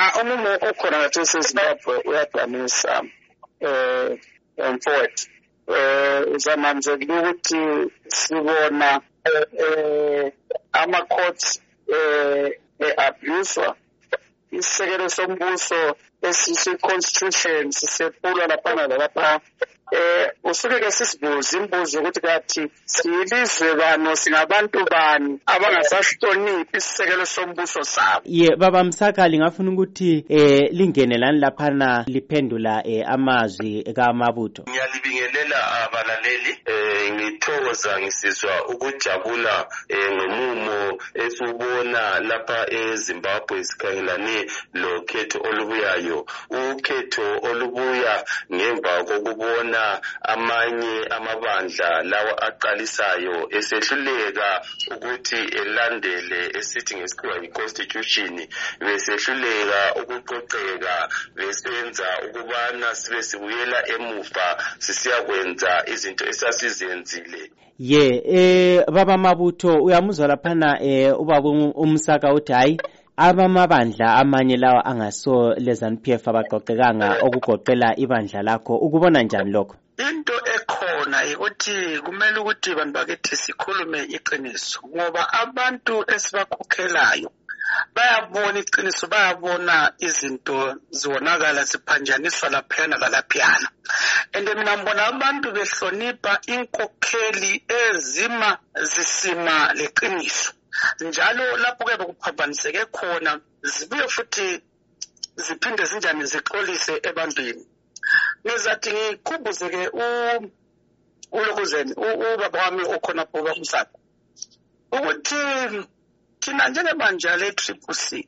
umumo okhona ngathi seZimbabwe uyadanisa mfowethu uzamanje ukuthi sibona ama-courts abuswa isisekelo sombuso esise-constitution sisephulwa laphana lalapha usuke-ke sisibuze imibuzo ukuthi kathi siyilizwe bani singabantu bani abangasahloniphi isisekelo sombuso sabo. Baba Msakha ngafuna ukuthi lingene lani laphana liphendula amazwi kaMabutho. Ngiyalibingelela abalaleli, ngithokoza ngisizwa ukujabula ngomumo esubona lapha eZimbabwe sikhangelane lokhetho olubuyayo, ukhetho olubuya ngemva kokubona amanye amabandla lawa aqalisayo esehluleka ukuthi elandele esithi ngesikhuwa i-constitution, besehluleka ukuqoqeka, besenza ukubana sibe sibuyela emuva sisiyakwenza izinto esasizenzile. Baba Mabutho uyamuzwa laphana ubaba uMsakha uthi hayi abamabandla amanye lawa angaso leZANU-PF abaqoqekanga okugoqela ibandla lakho, ukubona njani lokho? Into ekhona ukuthi kumele ukuthi abantu bakithi sikhulume iqiniso, ngoba abantu esibakhokhelayo bayabona iqiniso, bayabona izinto zibonakala ziphanjaniswa laphana lalaphana. And mina ngibona abantu behlonipha inkokheli zisima leqiniso. Njalo lapho ke bekuphambaniseke khona zibuye futhi ziphinde zinjani zixolise ebantwini. Ngizathi ngikhubuze ke uLokuzeni ubaba wami okhona baba Msakha ukuthi thina njengebandla le-CCC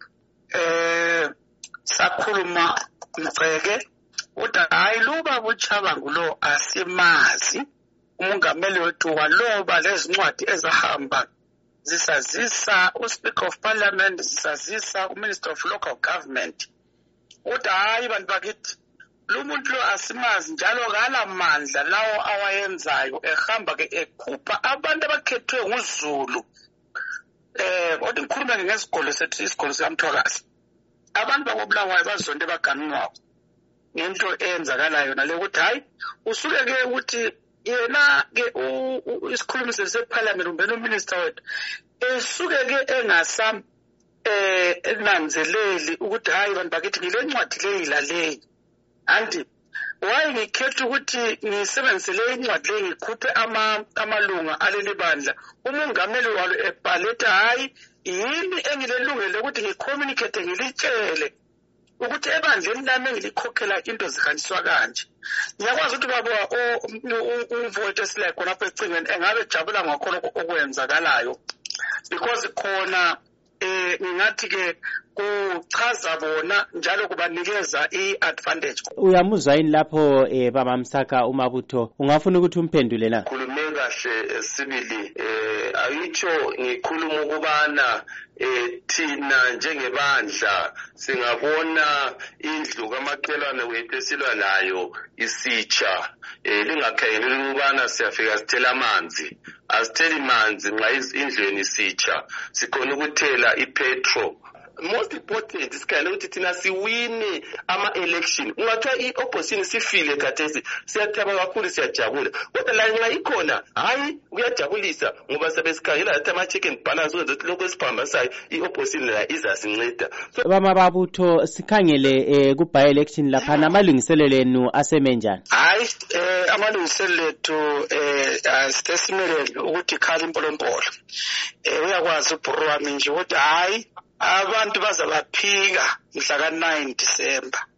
sakhuluma Mgceke uthi hayi luba buchabangu lo asimazi umongameli wethu waloba lezincwadi ezahamba zisazisa uSpeaker of Parliament, zisazisa uMinister of Local Government. Uthi hayi bantu bakithi lumuntu lo asimazi njalo kalamandla lawo awayenzayo ehamba ke ekhupha abantu abakhethwe nguZulu. Kodwa ngikhuluma ngesikole sethu, isikole sikaMthwakazi. Abantu bakobulawayo bazonke baganunwayo ngento eyenzakalayo nale ukuthi hayi usuke ke ukuthi yena ke isikhulumi seParliament umbeni uMinister wethu esuke ke engasam enanzeleli ukuthi hayi bantu bakithi ngile ncwadi leyilaleli anti waye ngikhetha ukuthi ngisebenzise le ncwadi le ngikhuphe amalunga aleli bandla umongameli walo ebhaletha hayi yini engilelungele ukuthi ngicommunicate ngilitshele ukuthi ebandleni lami engilikhokhela into zihanjiswa kanje. Ngiyakwazi ukuthi baba umfowethu esile khona apha ecingweni engabe jabula ngakhona okwenzakalayo because khona ngingathi ke kuchaza bona njalo kubanikeza i-advantage. Uyamuzwa yini lapho baba Msakha uMabutho ungafuna ukuthi umphendule na? Khulume kahle sibili, ayitsho ngikhuluma ukubana thina njengebandla singabona indlu kamakhelwane wethu esilwa nayo isitsha, lingakhangeleli ukubana siyafika sithela amanzi, asitheli manzi nxa indlweni isitsha, sikhona ukuthela ipetrol. Most important isikhangela ukuthi thina siwine ama-election. Ungathiwa i-opposition sifile khathesi siyathaba kakhulu siyajabula, kodwa la nxa ikhona hayi kuyajabulisa ngoba sebesikhangela lathi ama-check and balance ukwenza ukuthi lokho esiphambisayo i-opposition la izasinceda. Baba Mabutho sikhangele ku-by-election laphana amalungiselelo enu asemenjani? Hayi amalungiselelo ethu sitesimele ukuthi ikhala impolompolo. Uyakwazi ubhuru wami nje ukuthi hayi abantu bazabaphika mhla ka-9 December.